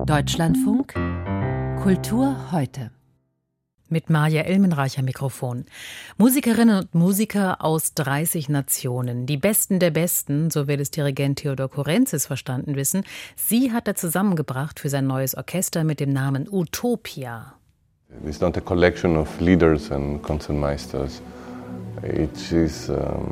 Deutschlandfunk Kultur heute. Mit Maja Elmenreich am Mikrofon. Musikerinnen und Musiker aus 30 Nationen. Die Besten der Besten, so will es Dirigent Theodor Korentzis verstanden wissen. Sie hat er zusammengebracht für sein neues Orchester mit dem Namen Utopia. It's not a collection of leaders and concertmeisters. It is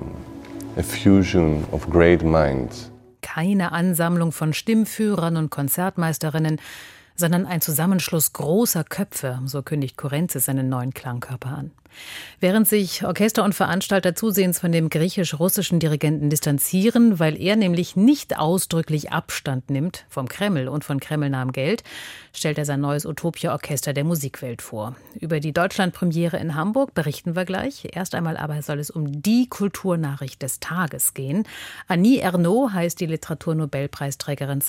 a fusion of great minds. Keine Ansammlung von Stimmführern und Konzertmeisterinnen, sondern ein Zusammenschluss großer Köpfe, so kündigt Korentzis seinen neuen Klangkörper an. Während sich Orchester und Veranstalter zusehends von dem griechisch-russischen Dirigenten distanzieren, weil er nämlich nicht ausdrücklich Abstand nimmt vom Kreml und von kremlnahem Geld, stellt er sein neues Utopia-Orchester der Musikwelt vor. Über die Deutschlandpremiere in Hamburg berichten wir gleich. Erst einmal aber soll es um die Kulturnachricht des Tages gehen. Annie Ernaux heißt die Literaturnobelpreisträgerin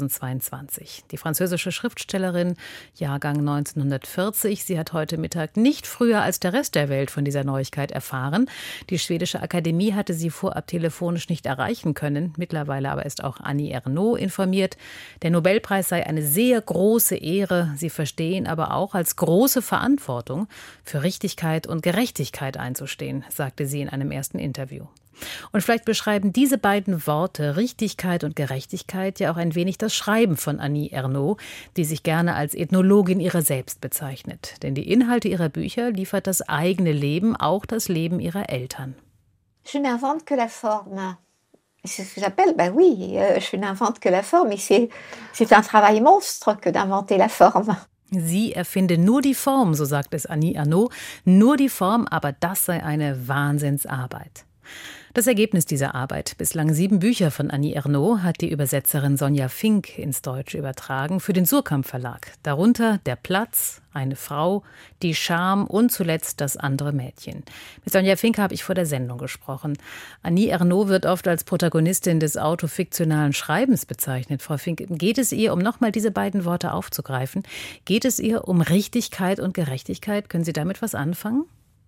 2022. Die französische Schriftstellerin, Jahrgang 1940. Sie hat heute Mittag nicht früher als der Rest der Welt von dieser Neuigkeit erfahren. Die schwedische Akademie hatte sie vorab telefonisch nicht erreichen können. Mittlerweile aber ist auch Annie Ernaux informiert. Der Nobelpreis sei eine sehr große Ehre. Sie verstehen aber auch als große Verantwortung, für Richtigkeit und Gerechtigkeit einzustehen, sagte sie in einem ersten Interview. Und vielleicht beschreiben diese beiden Worte, Richtigkeit und Gerechtigkeit, ja auch ein wenig das Schreiben von Annie Ernaux, die sich gerne als Ethnologin ihrer selbst bezeichnet. Denn die Inhalte ihrer Bücher liefert das eigene Leben, auch das Leben ihrer Eltern. Je n'invente que la forme. C'est ce que j'appelle, je n'invente que la forme. C'est un travail monstre que d'inventer la forme. Sie erfinde nur die Form, so sagt es Annie Ernaux, nur die Form, aber das sei eine Wahnsinnsarbeit. Das Ergebnis dieser Arbeit, bislang 7 Bücher von Annie Ernaux, hat die Übersetzerin Sonja Fink ins Deutsche übertragen für den Surkamp Verlag. Darunter Der Platz, Eine Frau, Die Scham und zuletzt Das andere Mädchen. Mit Sonja Fink habe ich vor der Sendung gesprochen. Annie Ernaux wird oft als Protagonistin des autofiktionalen Schreibens bezeichnet. Frau Fink, geht es ihr, um nochmal diese beiden Worte aufzugreifen, geht es ihr um Richtigkeit und Gerechtigkeit? Können Sie damit was anfangen?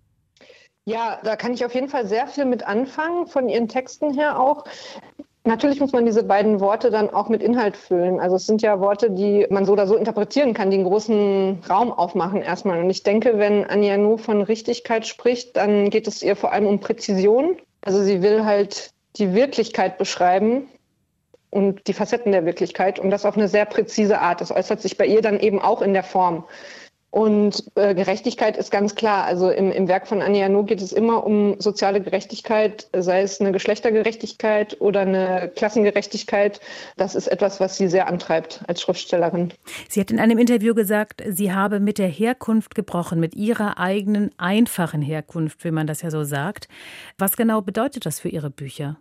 Ja, da kann ich auf jeden Fall sehr viel mit anfangen, von Ihren Texten her auch. Natürlich muss man diese beiden Worte dann auch mit Inhalt füllen. Also es sind ja Worte, die man so oder so interpretieren kann, die einen großen Raum aufmachen erstmal. Und ich denke, wenn Annie Ernaux von Richtigkeit spricht, dann geht es ihr vor allem um Präzision. Also sie will halt die Wirklichkeit beschreiben und die Facetten der Wirklichkeit und das auf eine sehr präzise Art. Das äußert sich bei ihr dann eben auch in der Form. Und Gerechtigkeit ist ganz klar. Also im Werk von Annie Ernaux geht es immer um soziale Gerechtigkeit, sei es eine Geschlechtergerechtigkeit oder eine Klassengerechtigkeit. Das ist etwas, was sie sehr antreibt als Schriftstellerin. Sie hat in einem Interview gesagt, sie habe mit der Herkunft gebrochen, mit ihrer eigenen einfachen Herkunft, wie man das ja so sagt. Was genau bedeutet das für Ihre Bücher?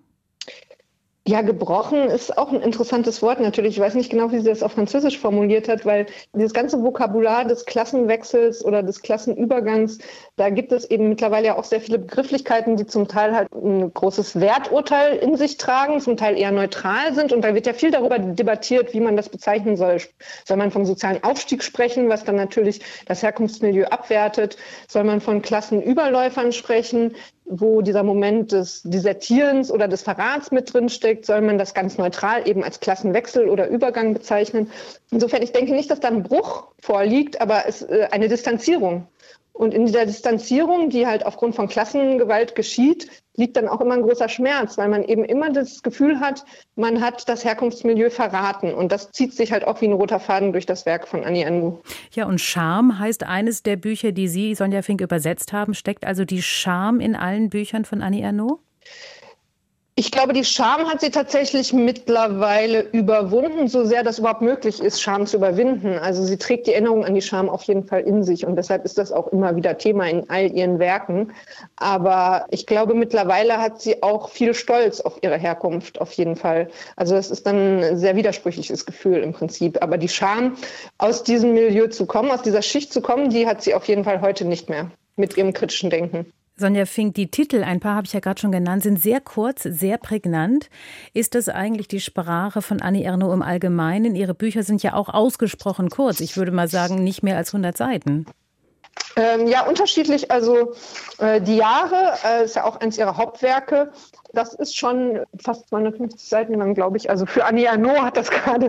Ja, gebrochen ist auch ein interessantes Wort natürlich. Ich weiß nicht genau, wie sie das auf Französisch formuliert hat, weil dieses ganze Vokabular des Klassenwechsels oder des Klassenübergangs, da gibt es eben mittlerweile ja auch sehr viele Begrifflichkeiten, die zum Teil halt ein großes Werturteil in sich tragen, zum Teil eher neutral sind. Und da wird ja viel darüber debattiert, wie man das bezeichnen soll. Soll man vom sozialen Aufstieg sprechen, was dann natürlich das Herkunftsmilieu abwertet? Soll man von Klassenüberläufern sprechen, wo dieser Moment des Desertierens oder des Verrats mit drin steckt, soll man das ganz neutral eben als Klassenwechsel oder Übergang bezeichnen. Insofern, ich denke nicht, dass da ein Bruch vorliegt, aber es eine Distanzierung. Und in dieser Distanzierung, die halt aufgrund von Klassengewalt geschieht, liegt dann auch immer ein großer Schmerz, weil man eben immer das Gefühl hat, man hat das Herkunftsmilieu verraten. Und das zieht sich halt auch wie ein roter Faden durch das Werk von Annie Ernaux. Ja, und Scham heißt eines der Bücher, die Sie, Sonja Fink, übersetzt haben. Steckt also die Scham in allen Büchern von Annie Ernaux? Ich glaube, die Scham hat sie tatsächlich mittlerweile überwunden, so sehr das überhaupt möglich ist, Scham zu überwinden. Also sie trägt die Erinnerung an die Scham auf jeden Fall in sich und deshalb ist das auch immer wieder Thema in all ihren Werken. Aber ich glaube, mittlerweile hat sie auch viel Stolz auf ihre Herkunft, auf jeden Fall. Also das ist dann ein sehr widersprüchliches Gefühl im Prinzip. Aber die Scham, aus diesem Milieu zu kommen, aus dieser Schicht zu kommen, die hat sie auf jeden Fall heute nicht mehr mit ihrem kritischen Denken. Sonja Fink, die Titel, ein paar habe ich ja gerade schon genannt, sind sehr kurz, sehr prägnant. Ist das eigentlich die Sprache von Annie Ernaux im Allgemeinen? Ihre Bücher sind ja auch ausgesprochen kurz. Ich würde mal sagen, nicht mehr als 100 Seiten. Ja, unterschiedlich. Also die Jahre ist ja auch eines ihrer Hauptwerke. Das ist schon fast 250 Seiten lang, glaube ich. Also für Annie Ernaux hat das gerade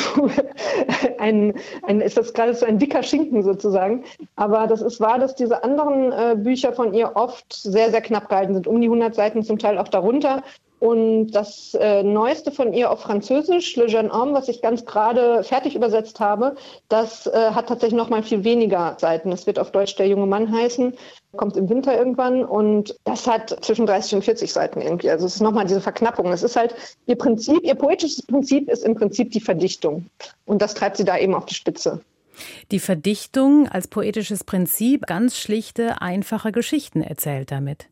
ist das gerade so ein dicker Schinken sozusagen. Aber das ist wahr, dass diese anderen Bücher von ihr oft sehr, sehr knapp gehalten sind. Um die 100 Seiten, zum Teil auch darunter. Und das Neueste von ihr auf Französisch, Le Jeune Homme, was ich ganz gerade fertig übersetzt habe, das hat tatsächlich noch mal viel weniger Seiten. Das wird auf Deutsch Der junge Mann heißen, kommt im Winter irgendwann. Und das hat zwischen 30 und 40 Seiten irgendwie. Also es ist nochmal diese Verknappung. Es ist halt ihr Prinzip, ihr poetisches Prinzip ist im Prinzip die Verdichtung. Und das treibt sie da eben auf die Spitze. Die Verdichtung als poetisches Prinzip, ganz schlichte, einfache Geschichten erzählt damit.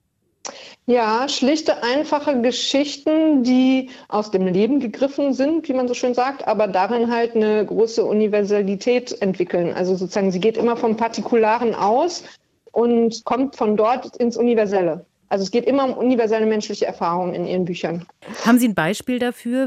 Ja, schlichte, einfache Geschichten, die aus dem Leben gegriffen sind, wie man so schön sagt, aber darin halt eine große Universalität entwickeln. Also sozusagen, sie geht immer vom Partikularen aus und kommt von dort ins Universelle. Also es geht immer um universelle menschliche Erfahrungen in ihren Büchern. Haben Sie ein Beispiel dafür,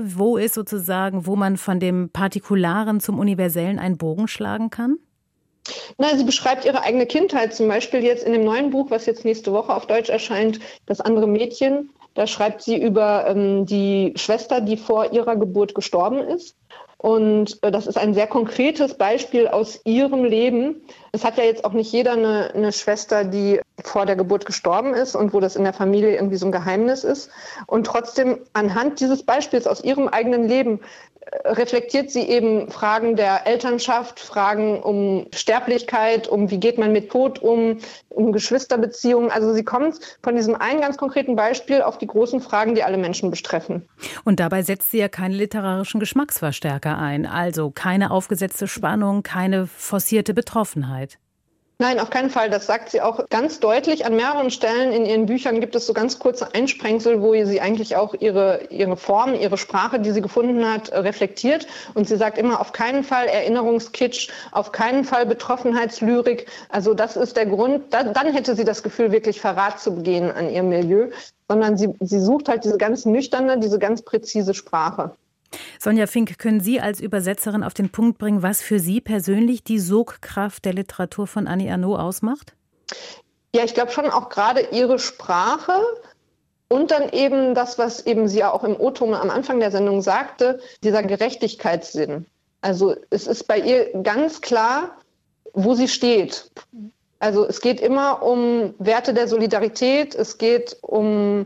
wo man von dem Partikularen zum Universellen einen Bogen schlagen kann? Na, sie beschreibt ihre eigene Kindheit, zum Beispiel jetzt in dem neuen Buch, was jetzt nächste Woche auf Deutsch erscheint, Das andere Mädchen. Da schreibt sie über die Schwester, die vor ihrer Geburt gestorben ist. Und das ist ein sehr konkretes Beispiel aus ihrem Leben. Es hat ja jetzt auch nicht jeder eine Schwester, die vor der Geburt gestorben ist und wo das in der Familie irgendwie so ein Geheimnis ist. Und trotzdem anhand dieses Beispiels aus ihrem eigenen Leben reflektiert sie eben Fragen der Elternschaft, Fragen um Sterblichkeit, um wie geht man mit Tod um Geschwisterbeziehungen. Also sie kommt von diesem einen ganz konkreten Beispiel auf die großen Fragen, die alle Menschen betreffen. Und dabei setzt sie ja keine literarischen Geschmacksverstärker ein, also keine aufgesetzte Spannung, keine forcierte Betroffenheit. Nein, auf keinen Fall. Das sagt sie auch ganz deutlich. An mehreren Stellen in ihren Büchern gibt es so ganz kurze Einsprengsel, wo sie eigentlich auch ihre Form, ihre Sprache, die sie gefunden hat, reflektiert. Und sie sagt immer, auf keinen Fall Erinnerungskitsch, auf keinen Fall Betroffenheitslyrik. Also das ist der Grund. Dann hätte sie das Gefühl, wirklich Verrat zu begehen an ihrem Milieu. Sondern sie sucht halt diese ganz nüchterne, diese ganz präzise Sprache. Sonja Fink, können Sie als Übersetzerin auf den Punkt bringen, was für Sie persönlich die Sogkraft der Literatur von Annie Ernaux ausmacht? Ja, ich glaube schon auch gerade ihre Sprache und dann eben das, was eben sie ja auch im O-Ton am Anfang der Sendung sagte, dieser Gerechtigkeitssinn. Also es ist bei ihr ganz klar, wo sie steht. Also es geht immer um Werte der Solidarität, es geht um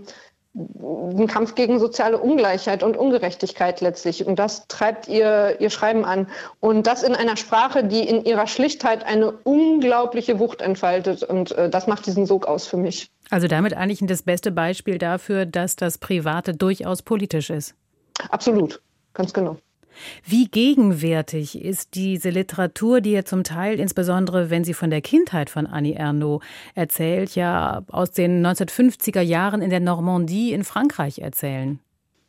den Kampf gegen soziale Ungleichheit und Ungerechtigkeit letztlich. Und das treibt ihr Schreiben an. Und das in einer Sprache, die in ihrer Schlichtheit eine unglaubliche Wucht entfaltet. Und das macht diesen Sog aus für mich. Also damit eigentlich das beste Beispiel dafür, dass das Private durchaus politisch ist. Absolut, ganz genau. Wie gegenwärtig ist diese Literatur, die ja zum Teil, insbesondere wenn sie von der Kindheit von Annie Ernaux erzählt, ja aus den 1950er Jahren in der Normandie in Frankreich erzählen?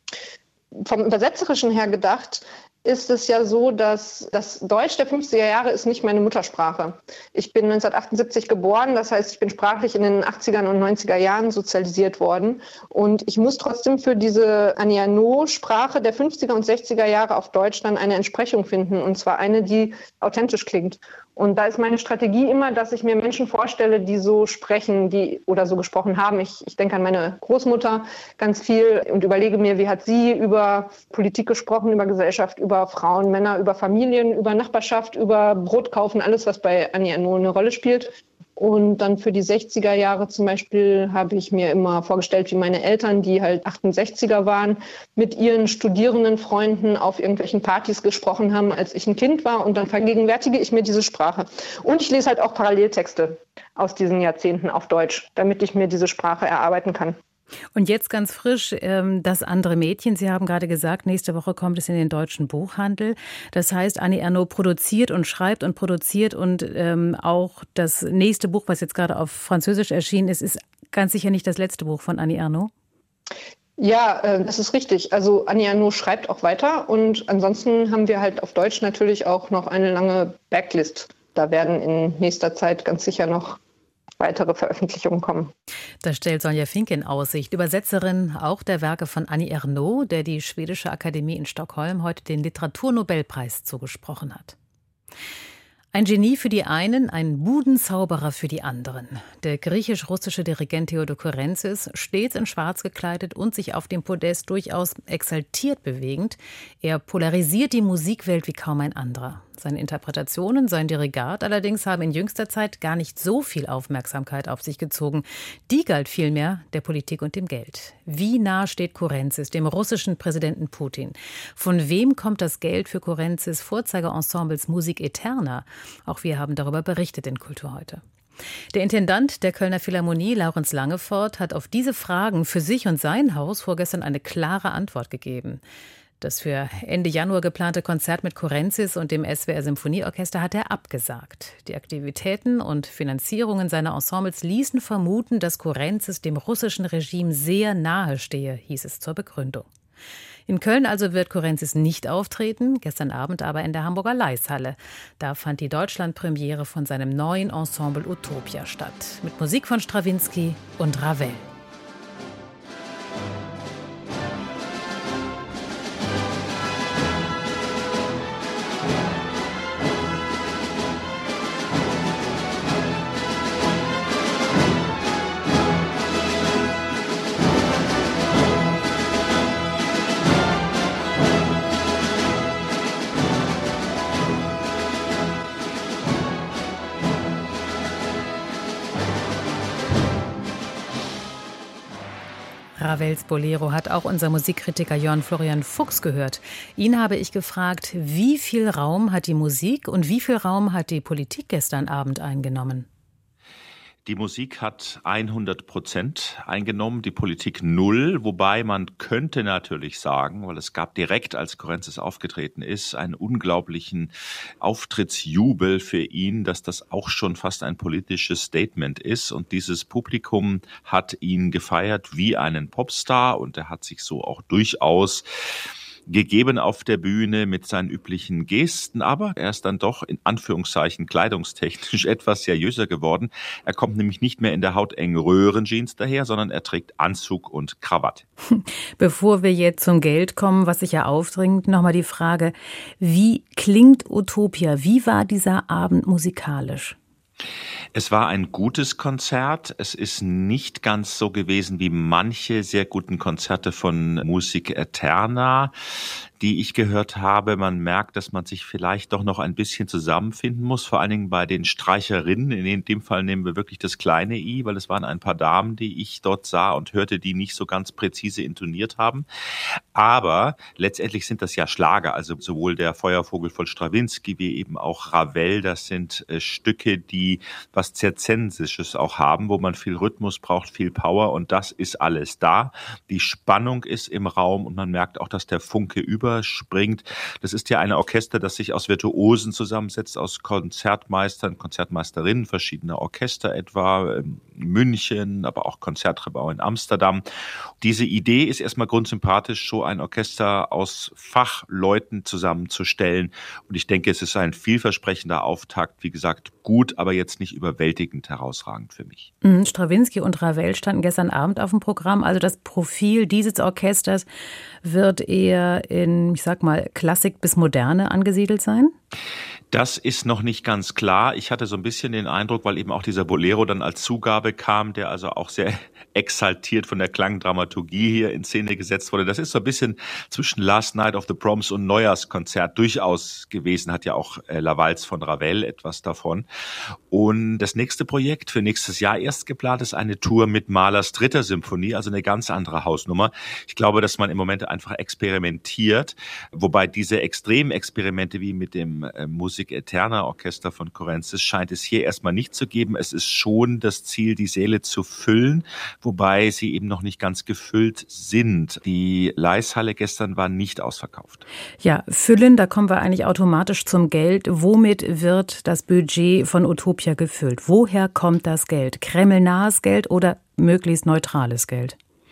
Vom Übersetzerischen her gedacht, ist es ja so, dass das Deutsch der 50er Jahre ist nicht meine Muttersprache. Ich bin 1978 geboren, das heißt, ich bin sprachlich in den 80er und 90er Jahren sozialisiert worden. Und ich muss trotzdem für diese Annie Ernaux-Sprache der 50er und 60er Jahre auf Deutsch dann eine Entsprechung finden. Und zwar eine, die authentisch klingt. Und da ist meine Strategie immer, dass ich mir Menschen vorstelle, die so sprechen, die oder so gesprochen haben. Ich denke an meine Großmutter ganz viel und überlege mir, wie hat sie über Politik gesprochen, über Gesellschaft, über Frauen, Männer, über Familien, über Nachbarschaft, über Brot kaufen, alles, was bei Annie Ernaux eine Rolle spielt. Und dann für die 60er Jahre zum Beispiel habe ich mir immer vorgestellt, wie meine Eltern, die halt 68er waren, mit ihren Studierendenfreunden auf irgendwelchen Partys gesprochen haben, als ich ein Kind war. Und dann vergegenwärtige ich mir diese Sprache. Und ich lese halt auch Paralleltexte aus diesen Jahrzehnten auf Deutsch, damit ich mir diese Sprache erarbeiten kann. Und jetzt ganz frisch, das andere Mädchen. Sie haben gerade gesagt, nächste Woche kommt es in den deutschen Buchhandel. Das heißt, Annie Ernaux produziert und schreibt und produziert und auch das nächste Buch, was jetzt gerade auf Französisch erschienen ist, ist ganz sicher nicht das letzte Buch von Annie Ernaux. Ja, das ist richtig. Also Annie Ernaux schreibt auch weiter und ansonsten haben wir halt auf Deutsch natürlich auch noch eine lange Backlist. Da werden in nächster Zeit ganz sicher noch weitere Veröffentlichungen kommen. Das stellt Sonja Fink in Aussicht, Übersetzerin auch der Werke von Annie Ernaux, der die Schwedische Akademie in Stockholm heute den Literaturnobelpreis zugesprochen hat. Ein Genie für die einen, ein Budenzauberer für die anderen. Der griechisch-russische Dirigent Theodor Kourentsis, stets in Schwarz gekleidet und sich auf dem Podest durchaus exaltiert bewegend. Er polarisiert die Musikwelt wie kaum ein anderer. Seine Interpretationen, sein Dirigat allerdings haben in jüngster Zeit gar nicht so viel Aufmerksamkeit auf sich gezogen. Die galt vielmehr der Politik und dem Geld. Wie nah steht Kourentsis dem russischen Präsidenten Putin? Von wem kommt das Geld für Kourentsis Vorzeigerensembles Musik Eterna? Auch wir haben darüber berichtet in Kultur heute. Der Intendant der Kölner Philharmonie, Laurenz Langefort, hat auf diese Fragen für sich und sein Haus vorgestern eine klare Antwort gegeben. Das für Ende Januar geplante Konzert mit Kourentsis und dem SWR Symphonieorchester hat er abgesagt. Die Aktivitäten und Finanzierungen seiner Ensembles ließen vermuten, dass Kourentsis dem russischen Regime sehr nahe stehe, hieß es zur Begründung. In Köln also wird Kourentsis nicht auftreten, gestern Abend aber in der Hamburger Laishalle. Da fand die Deutschlandpremiere von seinem neuen Ensemble Utopia statt, mit Musik von Strawinsky und Ravel. Ravels Bolero hat auch unser Musikkritiker Jörn Florian Fuchs gehört. Ihn habe ich gefragt, wie viel Raum hat die Musik und wie viel Raum hat die Politik gestern Abend eingenommen? Die Musik hat 100% eingenommen, die Politik 0, wobei man könnte natürlich sagen, weil es gab direkt, als Kourentsis aufgetreten ist, einen unglaublichen Auftrittsjubel für ihn, dass das auch schon fast ein politisches Statement ist. Und dieses Publikum hat ihn gefeiert wie einen Popstar und er hat sich so auch durchaus gegeben auf der Bühne mit seinen üblichen Gesten, aber er ist dann doch in Anführungszeichen kleidungstechnisch etwas seriöser geworden. Er kommt nämlich nicht mehr in der hautengen Röhrenjeans daher, sondern er trägt Anzug und Krawatte. Bevor wir jetzt zum Geld kommen, was sich ja aufdringt, nochmal die Frage, wie klingt Utopia? Wie war dieser Abend musikalisch? Es war ein gutes Konzert. Es ist nicht ganz so gewesen wie manche sehr guten Konzerte von Musik Eterna, die ich gehört habe. Man merkt, dass man sich vielleicht doch noch ein bisschen zusammenfinden muss, vor allen Dingen bei den Streicherinnen. In dem Fall nehmen wir wirklich das kleine I, weil es waren ein paar Damen, die ich dort sah und hörte, die nicht so ganz präzise intoniert haben. Aber letztendlich sind das ja Schlager, also sowohl der Feuervogel von Strawinsky wie eben auch Ravel. Das sind Stücke, die was Zirzensisches auch haben, wo man viel Rhythmus braucht, viel Power und das ist alles da. Die Spannung ist im Raum und man merkt auch, dass der Funke überspringt. Das ist ja ein Orchester, das sich aus Virtuosen zusammensetzt, aus Konzertmeistern, Konzertmeisterinnen verschiedener Orchester, etwa München, aber auch Konzertgebäude in Amsterdam. Diese Idee ist erstmal grundsympathisch, so ein Orchester aus Fachleuten zusammenzustellen und ich denke, es ist ein vielversprechender Auftakt, wie gesagt, gut, aber jetzt nicht überwältigend herausragend für mich. Strawinsky und Ravel standen gestern Abend auf dem Programm. Also das Profil dieses Orchesters wird eher in, ich sag mal, Klassik bis Moderne angesiedelt sein? Das ist noch nicht ganz klar. Ich hatte so ein bisschen den Eindruck, weil eben auch dieser Bolero dann als Zugabe kam, der also auch sehr exaltiert von der Klangdramaturgie hier in Szene gesetzt wurde. Das ist so ein bisschen zwischen Last Night of the Proms und Neujahrskonzert durchaus gewesen. Hat ja auch La Valse von Ravel etwas davon. Und das nächste Projekt für nächstes Jahr erst geplant ist eine Tour mit Mahlers 3. Symphonie, also eine ganz andere Hausnummer. Ich glaube, dass man im Moment einfach experimentiert, wobei diese extremen Experimente wie mit dem Musik Eterna Orchester von Kourentsis scheint es hier erstmal nicht zu geben. Es ist schon das Ziel, die Säle zu füllen, wobei sie eben noch nicht ganz gefüllt sind. Die Laishalle gestern war nicht ausverkauft. Ja, füllen, da kommen wir eigentlich automatisch zum Geld. Womit wird das Budget von Utopia gefüllt? Woher kommt das Geld? Kremlnahes Geld oder möglichst neutrales Geld?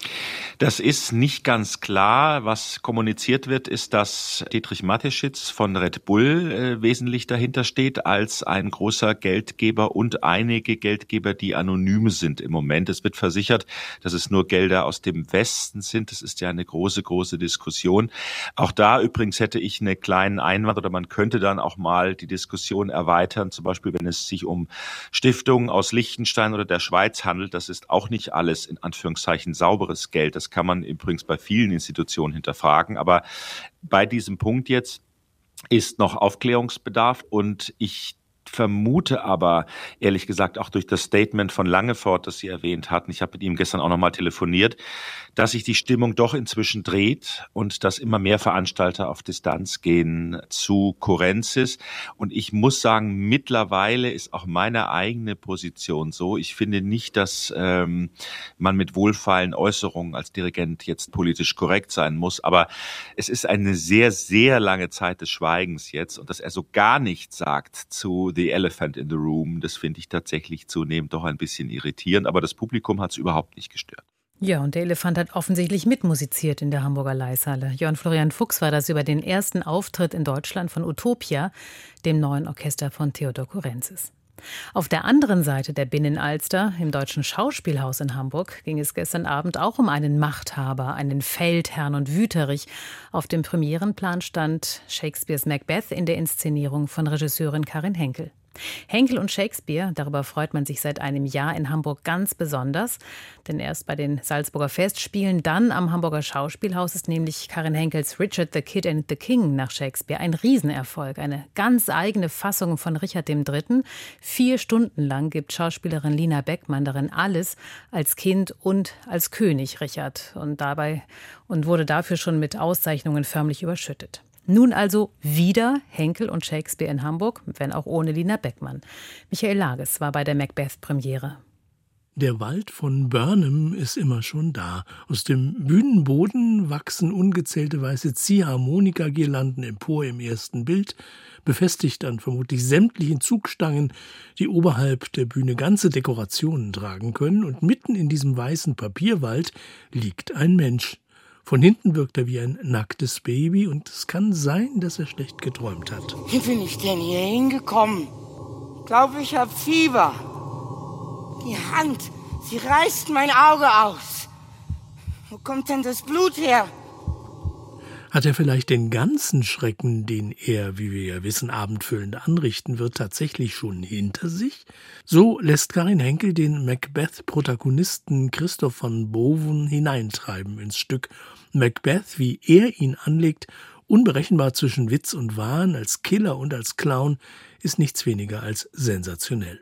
Das ist nicht ganz klar. Was kommuniziert wird, ist, dass Dietrich Mateschitz von Red Bull wesentlich dahinter steht als ein großer Geldgeber und einige Geldgeber, die anonym sind im Moment. Es wird versichert, dass es nur Gelder aus dem Westen sind. Das ist ja eine große, große Diskussion. Auch da übrigens hätte ich einen kleinen Einwand, oder man könnte dann auch mal die Diskussion erweitern, zum Beispiel, wenn es sich um Stiftungen aus Liechtenstein oder der Schweiz handelt. Das ist auch nicht alles in Anführungszeichen sauberes Geld. Das kann man übrigens bei vielen Institutionen hinterfragen. Aber bei diesem Punkt jetzt ist noch Aufklärungsbedarf, und ich vermute aber, ehrlich gesagt, auch durch das Statement von Langeford, das Sie erwähnt hatten, ich habe mit ihm gestern auch nochmal telefoniert, dass sich die Stimmung doch inzwischen dreht und dass immer mehr Veranstalter auf Distanz gehen zu Kurenzis. Und ich muss sagen, mittlerweile ist auch meine eigene Position so. Ich finde nicht, dass man mit wohlfeilen Äußerungen als Dirigent jetzt politisch korrekt sein muss. Aber es ist eine sehr, sehr lange Zeit des Schweigens jetzt. Und dass er so gar nichts sagt zu The Elephant in the Room, das finde ich tatsächlich zunehmend doch ein bisschen irritierend. Aber das Publikum hat es überhaupt nicht gestört. Ja, und der Elefant hat offensichtlich mitmusiziert in der Hamburger Leishalle. Jörn Florian Fuchs war das über den ersten Auftritt in Deutschland von Utopia, dem neuen Orchester von Theodor Kurenzis. Auf der anderen Seite der Binnenalster, im Deutschen Schauspielhaus in Hamburg, ging es gestern Abend auch um einen Machthaber, einen Feldherrn und Wüterich. Auf dem Premierenplan stand Shakespeares Macbeth in der Inszenierung von Regisseurin Karin Henkel. Henkel und Shakespeare, darüber freut man sich seit einem Jahr in Hamburg ganz besonders. Denn erst bei den Salzburger Festspielen, dann am Hamburger Schauspielhaus ist nämlich Karin Henkels Richard the Kid and the King nach Shakespeare ein Riesenerfolg. Eine ganz eigene Fassung von Richard III. 4 Stunden lang gibt Schauspielerin Lina Beckmann darin alles als Kind und als König Richard. Und wurde dafür schon mit Auszeichnungen förmlich überschüttet. Nun also wieder Henkel und Shakespeare in Hamburg, wenn auch ohne Lina Beckmann. Michael Lages war bei der Macbeth-Premiere. Der Wald von Burnham ist immer schon da. Aus dem Bühnenboden wachsen ungezählte weiße Ziehharmonika-Girlanden empor im ersten Bild, befestigt an vermutlich sämtlichen Zugstangen, die oberhalb der Bühne ganze Dekorationen tragen können. Und mitten in diesem weißen Papierwald liegt ein Mensch. Von hinten wirkt er wie ein nacktes Baby, und es kann sein, dass er schlecht geträumt hat. Wie bin ich denn hier hingekommen? Glaube, ich habe Fieber. Die Hand, sie reißt mein Auge aus. Wo kommt denn das Blut her? Hat er vielleicht den ganzen Schrecken, den er, wie wir ja wissen, abendfüllend anrichten wird, tatsächlich schon hinter sich? So lässt Karin Henkel den Macbeth-Protagonisten Christoph von Boven hineintreiben ins Stück. Macbeth, wie er ihn anlegt, unberechenbar zwischen Witz und Wahn, als Killer und als Clown, ist nichts weniger als sensationell.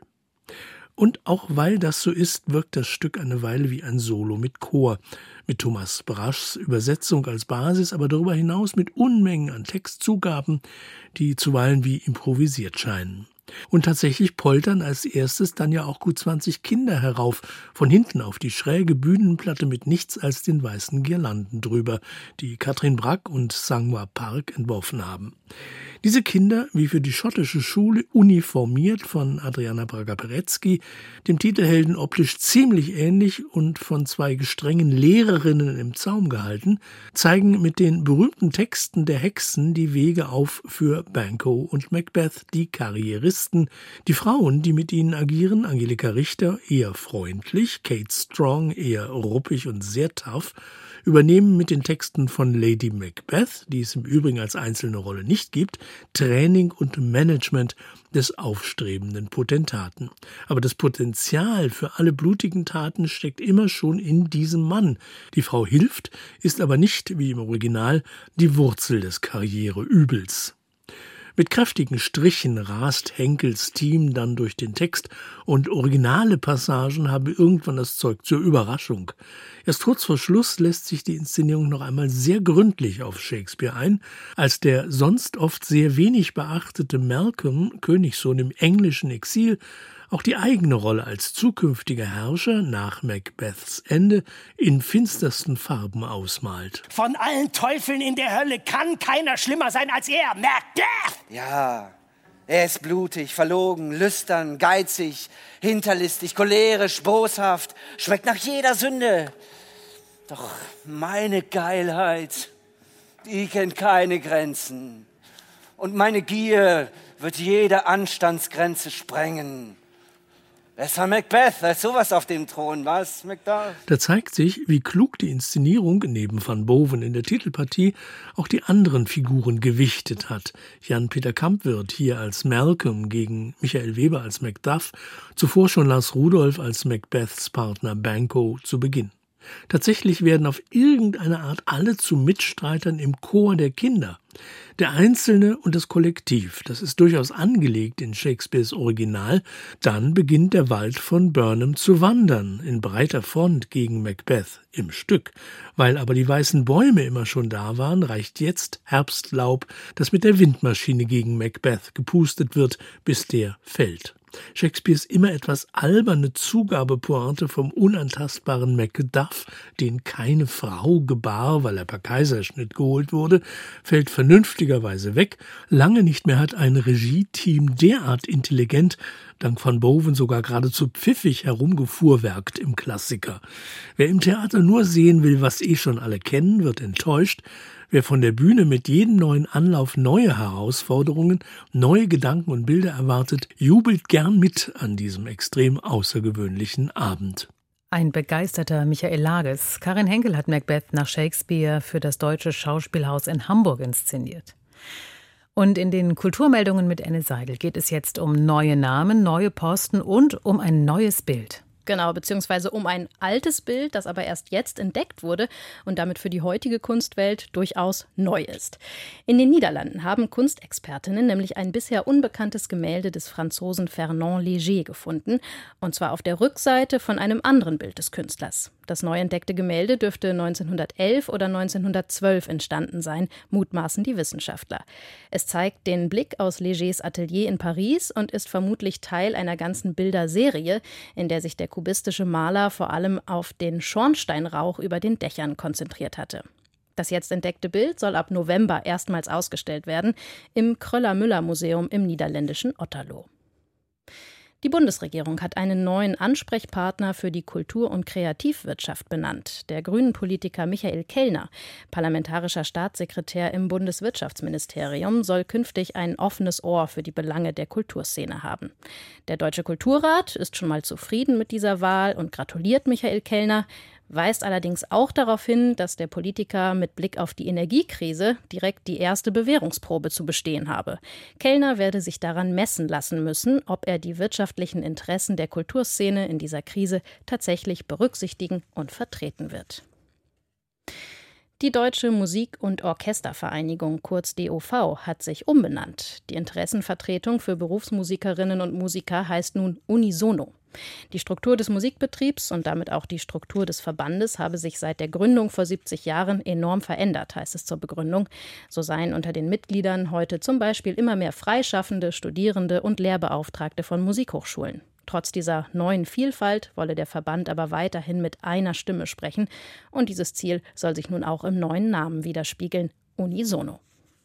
Und auch weil das so ist, wirkt das Stück eine Weile wie ein Solo mit Chor, mit Thomas Braschs Übersetzung als Basis, aber darüber hinaus mit Unmengen an Textzugaben, die zuweilen wie improvisiert scheinen. Und tatsächlich poltern als erstes dann ja auch gut 20 Kinder herauf, von hinten auf die schräge Bühnenplatte mit nichts als den weißen Girlanden drüber, die Katrin Brack und Sangwa Park entworfen haben. Diese Kinder, wie für die schottische Schule, uniformiert von Adriana Braga-Perecki, dem Titelhelden optisch ziemlich ähnlich und von 2 gestrengen Lehrerinnen im Zaum gehalten, zeigen mit den berühmten Texten der Hexen die Wege auf für Banquo und Macbeth, die Karrieristen, die Frauen, die mit ihnen agieren, Angelika Richter eher freundlich, Kate Strong eher ruppig und sehr tough, übernehmen mit den Texten von Lady Macbeth, die es im Übrigen als einzelne Rolle nicht gibt, Training und Management des aufstrebenden Potentaten. Aber das Potenzial für alle blutigen Taten steckt immer schon in diesem Mann. Die Frau hilft, ist aber nicht, wie im Original, die Wurzel des Karriereübels. Mit kräftigen Strichen rast Henkels Team dann durch den Text, und originale Passagen haben irgendwann das Zeug zur Überraschung. Erst kurz vor Schluss lässt sich die Inszenierung noch einmal sehr gründlich auf Shakespeare ein, als der sonst oft sehr wenig beachtete Malcolm, Königssohn im englischen Exil, auch die eigene Rolle als zukünftiger Herrscher nach Macbeths Ende in finstersten Farben ausmalt. Von allen Teufeln in der Hölle kann keiner schlimmer sein als er, Macbeth! Ja, er ist blutig, verlogen, lüstern, geizig, hinterlistig, cholerisch, boshaft, schmeckt nach jeder Sünde. Doch meine Geilheit, die kennt keine Grenzen. Und meine Gier wird jede Anstandsgrenze sprengen. Besser Macbeth als sowas auf dem Thron, was, Macduff? Da zeigt sich, wie klug die Inszenierung neben Van Boven in der Titelpartie auch die anderen Figuren gewichtet hat. Jan-Peter Kampwirth hier als Malcolm gegen Michael Weber als Macduff, zuvor schon Lars Rudolph als Macbeths Partner Banquo zu Beginn. Tatsächlich werden auf irgendeine Art alle zu Mitstreitern im Chor der Kinder. Der Einzelne und das Kollektiv, das ist durchaus angelegt in Shakespeares Original. Dann beginnt der Wald von Burnham zu wandern, in breiter Front gegen Macbeth im Stück. Weil aber die weißen Bäume immer schon da waren, reicht jetzt Herbstlaub, das mit der Windmaschine gegen Macbeth gepustet wird, bis der fällt. Shakespeares immer etwas alberne Zugabepointe vom unantastbaren Macduff, den keine Frau gebar, weil er per Kaiserschnitt geholt wurde, fällt vernünftigerweise weg. Lange nicht mehr hat ein Regie-Team derart intelligent, dank Van Boven sogar geradezu pfiffig herumgefuhrwerkt im Klassiker. Wer im Theater nur sehen will, was schon alle kennen, wird enttäuscht. Wer von der Bühne mit jedem neuen Anlauf neue Herausforderungen, neue Gedanken und Bilder erwartet, jubelt gern mit an diesem extrem außergewöhnlichen Abend. Ein begeisterter Michael Lages. Karin Henkel hat Macbeth nach Shakespeare für das Deutsche Schauspielhaus in Hamburg inszeniert. Und in den Kulturmeldungen mit Anne Seidel geht es jetzt um neue Namen, neue Posten und um ein neues Bild. Genau, beziehungsweise um ein altes Bild, das aber erst jetzt entdeckt wurde und damit für die heutige Kunstwelt durchaus neu ist. In den Niederlanden haben Kunstexpertinnen nämlich ein bisher unbekanntes Gemälde des Franzosen Fernand Léger gefunden, und zwar auf der Rückseite von einem anderen Bild des Künstlers. Das neu entdeckte Gemälde dürfte 1911 oder 1912 entstanden sein, mutmaßen die Wissenschaftler. Es zeigt den Blick aus Légers Atelier in Paris und ist vermutlich Teil einer ganzen Bilderserie, in der sich der kubistische Maler vor allem auf den Schornsteinrauch über den Dächern konzentriert hatte. Das jetzt entdeckte Bild soll ab November erstmals ausgestellt werden im Kröller-Müller-Museum im niederländischen Otterlo. Die Bundesregierung hat einen neuen Ansprechpartner für die Kultur- und Kreativwirtschaft benannt. Der Grünen-Politiker Michael Kellner, parlamentarischer Staatssekretär im Bundeswirtschaftsministerium, soll künftig ein offenes Ohr für die Belange der Kulturszene haben. Der Deutsche Kulturrat ist schon mal zufrieden mit dieser Wahl und gratuliert Michael Kellner, weist allerdings auch darauf hin, dass der Politiker mit Blick auf die Energiekrise direkt die erste Bewährungsprobe zu bestehen habe. Kellner werde sich daran messen lassen müssen, ob er die wirtschaftlichen Interessen der Kulturszene in dieser Krise tatsächlich berücksichtigen und vertreten wird. Die Deutsche Musik- und Orchestervereinigung, kurz DOV, hat sich umbenannt. Die Interessenvertretung für Berufsmusikerinnen und Musiker heißt nun Unisono. Die Struktur des Musikbetriebs und damit auch die Struktur des Verbandes habe sich seit der Gründung vor 70 Jahren enorm verändert, heißt es zur Begründung. So seien unter den Mitgliedern heute zum Beispiel immer mehr Freischaffende, Studierende und Lehrbeauftragte von Musikhochschulen. Trotz dieser neuen Vielfalt wolle der Verband aber weiterhin mit einer Stimme sprechen. Und dieses Ziel soll sich nun auch im neuen Namen widerspiegeln: Unisono.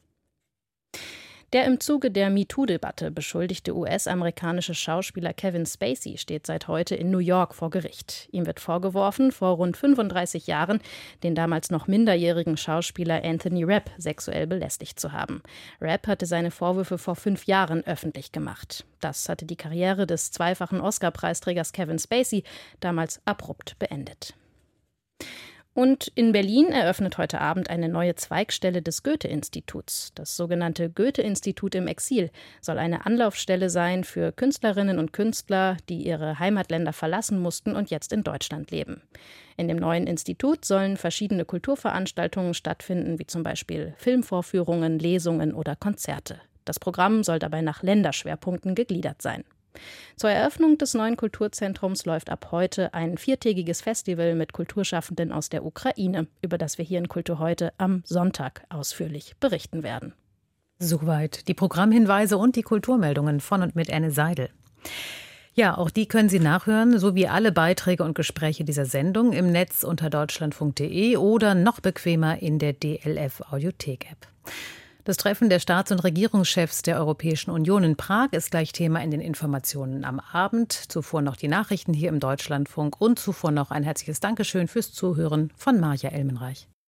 Der im Zuge der MeToo-Debatte beschuldigte US-amerikanische Schauspieler Kevin Spacey steht seit heute in New York vor Gericht. Ihm wird vorgeworfen, vor rund 35 Jahren den damals noch minderjährigen Schauspieler Anthony Rapp sexuell belästigt zu haben. Rapp hatte seine Vorwürfe vor 5 Jahren öffentlich gemacht. Das hatte die Karriere des zweifachen Oscar-Preisträgers Kevin Spacey damals abrupt beendet. Und in Berlin eröffnet heute Abend eine neue Zweigstelle des Goethe-Instituts. Das sogenannte Goethe-Institut im Exil soll eine Anlaufstelle sein für Künstlerinnen und Künstler, die ihre Heimatländer verlassen mussten und jetzt in Deutschland leben. In dem neuen Institut sollen verschiedene Kulturveranstaltungen stattfinden, wie zum Beispiel Filmvorführungen, Lesungen oder Konzerte. Das Programm soll dabei nach Länderschwerpunkten gegliedert sein. Zur Eröffnung des neuen Kulturzentrums läuft ab heute ein 4-tägiges Festival mit Kulturschaffenden aus der Ukraine, über das wir hier in Kultur heute am Sonntag ausführlich berichten werden. Soweit die Programmhinweise und die Kulturmeldungen von und mit Anne Seidel. Ja, auch die können Sie nachhören, sowie alle Beiträge und Gespräche dieser Sendung im Netz unter deutschlandfunk.de oder noch bequemer in der DLF Audiothek-App. Das Treffen der Staats- und Regierungschefs der Europäischen Union in Prag ist gleich Thema in den Informationen am Abend. Zuvor noch die Nachrichten hier im Deutschlandfunk und zuvor noch ein herzliches Dankeschön fürs Zuhören von Marja Elmenreich.